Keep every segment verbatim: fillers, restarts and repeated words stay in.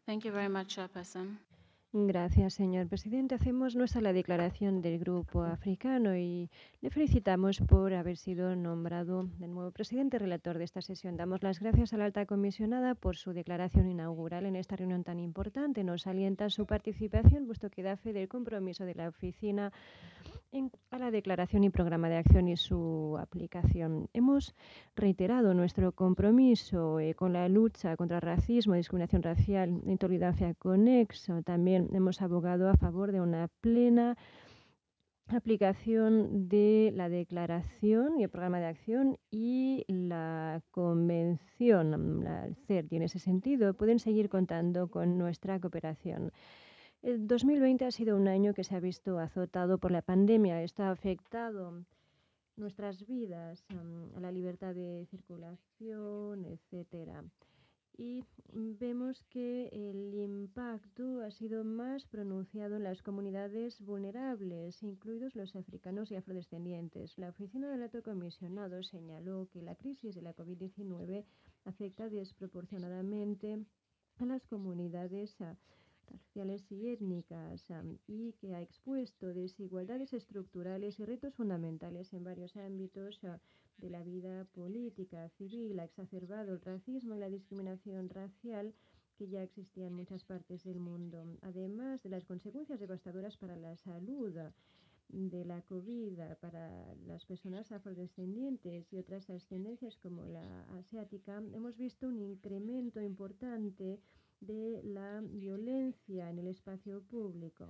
Thank you very much, Chairperson. Gracias, señor presidente. Hacemos nuestra la declaración del Grupo Africano y le felicitamos por haber sido nombrado de nuevo presidente relator de esta sesión. Damos las gracias a la alta comisionada por su declaración inaugural en esta reunión tan importante. Nos alienta su participación, puesto que da fe del compromiso de la oficina en, a la declaración y programa de acción y su aplicación. Hemos reiterado nuestro compromiso eh, con la lucha contra el racismo, discriminación racial e intolerancia conexo. También hemos abogado a favor de una plena aplicación de la declaración y el programa de acción y la convención, la C E R T, y en ese sentido pueden seguir contando con nuestra cooperación. El dos mil veinte ha sido un año que se ha visto azotado por la pandemia. Esto ha afectado nuestras vidas, um, a la libertad de circulación, etcétera. Y vemos que el impacto ha sido más pronunciado en las comunidades vulnerables, incluidos los africanos y afrodescendientes. La Oficina del Alto Comisionado señaló que la crisis de la COVID diecinueve afecta desproporcionadamente a las comunidades uh, raciales y étnicas um, y que ha expuesto desigualdades estructurales y retos fundamentales en varios ámbitos uh, de la vida política, civil, ha exacerbado el racismo y la discriminación racial que ya existía en muchas partes del mundo. Además de las consecuencias devastadoras para la salud de la COVID para las personas afrodescendientes y otras ascendencias como la asiática, hemos visto un incremento importante de la violencia en el espacio público.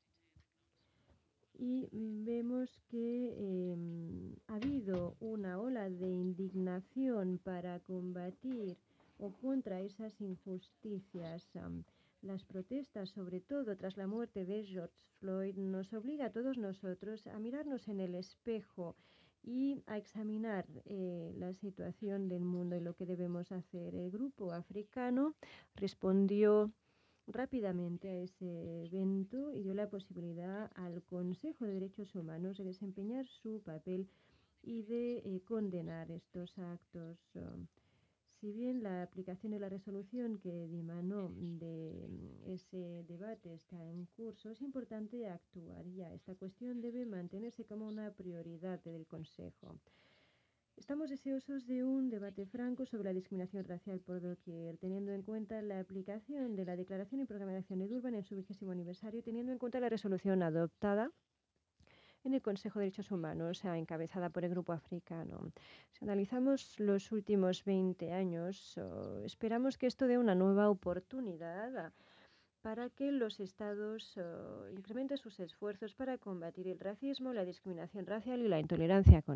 Y vemos que eh, ha habido una ola de indignación para combatir o contra esas injusticias. Um, las protestas, sobre todo tras la muerte de George Floyd, nos obliga a todos nosotros a mirarnos en el espejo y a examinar eh, la situación del mundo y lo que debemos hacer. El grupo africano respondió rápidamente a ese evento y dio la posibilidad al Consejo de Derechos Humanos de desempeñar su papel y de eh, condenar estos actos. Um, si bien la aplicación de la resolución que dimanó de ese debate está en curso, es importante actuar ya. Esta cuestión debe mantenerse como una prioridad del Consejo. Estamos deseosos de un debate franco sobre la discriminación racial por doquier, teniendo en cuenta la aplicación de la Declaración y Programa de Acción de Durban en su vigésimo aniversario y teniendo en cuenta la resolución adoptada en el Consejo de Derechos Humanos, encabezada por el Grupo Africano. Si analizamos los últimos veinte años, oh, esperamos que esto dé una nueva oportunidad para que los estados oh, incrementen sus esfuerzos para combatir el racismo, la discriminación racial y la intolerancia.